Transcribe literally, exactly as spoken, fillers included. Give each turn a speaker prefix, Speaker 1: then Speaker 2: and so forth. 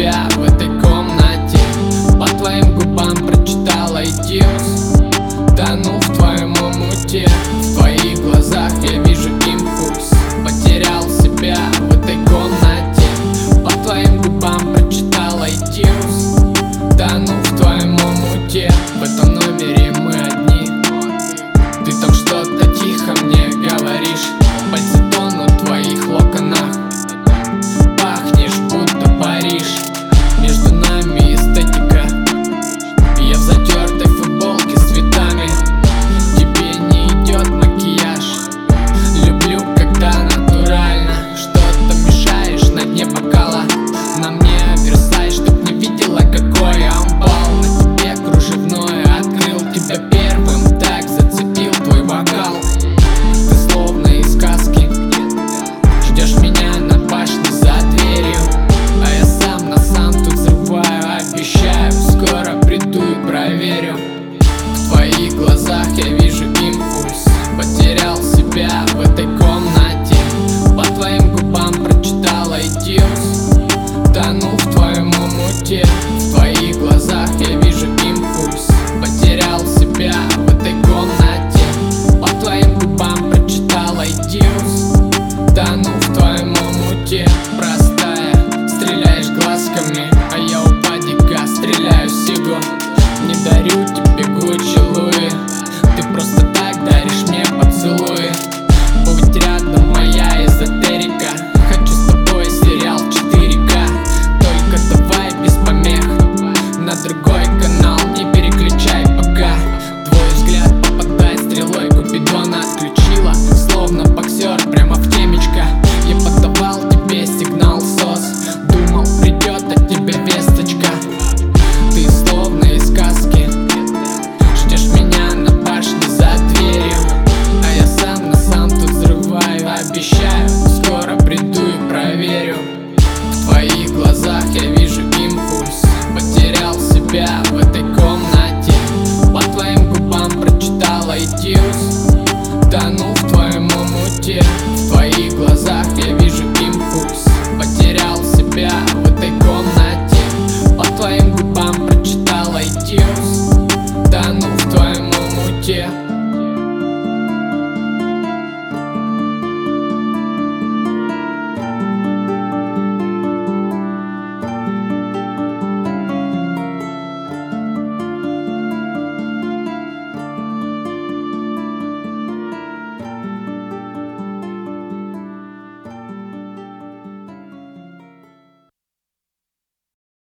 Speaker 1: себя в этой комнате. По твоим губам прочитал iTunes. Тону в твоем омуте. В твоих глазах я вижу импульс. Потерял себя в этой комнате. По твоим губам прочитал iTunes. Тону в твоем омуте. В этом номере мы одни. Ты там что-то тихо мне говоришь. Пальцы тонут в твоих локонах. Пахнешь, будто Париж. Между нами эстетика. Я в затертой футболке с цветами. Тебе не идет макияж. Люблю, когда натурально. Что-то мешаешь на дне бокала. На мне версай, чтоб не видела, какой амбал. На тебе кружевное, открыл тебя первым. Так зацепил твой вокал. Ты словно из сказки. Ждешь меня на башне за дверью. А я сам на сам тут взрываю. Обещаю, скоро приду и проверю. В твоих глазах я вижу импульс. Потерял себя в этой комнате. По твоим губам прочитал iTunes. Тону в твоем омуте. В твоих глазах я вижу импульс. Потерял себя в этой комнате. По твоим губам прочитал iTunes. Тону в твоем омуте. Простая, стреляешь глазками, а я у падика стреляю сигу. Не дарю тебе Гуччи, Луи. Ты просто так даришь мне поцелуи. Будь рядом, моя эзотерика. Хочу с тобой сериал четыре ка. Только давай без помех. На другой канал не переключай пока. Твой взгляд попадает стрелой, Купидона отключила. Словно боксер прямо в темечко. Я подавал тебе сигнал сос. Думал, придет от тебя весточка. Ты словно из сказки. Ждешь меня на башне за дверью. А я сам на сам тут взрываю. Обещаю, скоро приду и проверю. В твоих глазах я вижу импульс. Потерял себя